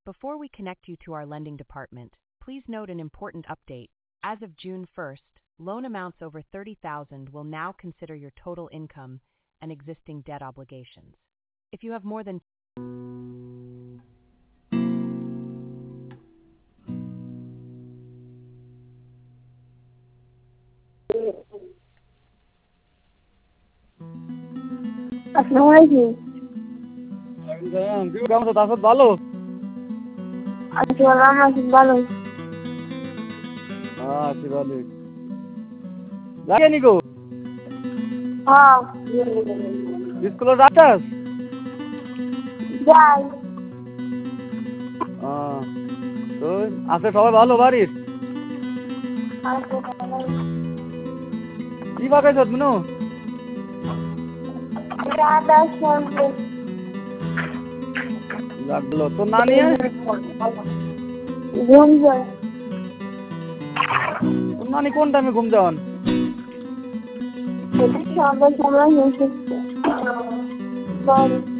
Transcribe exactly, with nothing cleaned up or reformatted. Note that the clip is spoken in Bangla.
Before we connect you to our lending department, please note an important update. As of June first, loan amounts over thirty thousand will now consider your total income and existing debt obligations. If you have more than আসসালামু আলাইকুম। কেমন আছো? তাসত ভালো? আছি ভালো, আছি ভালো। হ্যাঁ আছি ভালো। লাগে নিকো? হ্যাঁ। স্কুলে যাচ্ছস? যাই। হ্যাঁ। তো আছে সবাই ভালো বাড়ির? আছে ভালো। কি বাগাইছত মনু? রাধা শ্যাম্পু। লাগলো তো নানি ঘুম যায়। তোর নানি কোন টাইমে ঘুম যাওয়ান? সকাল সকাল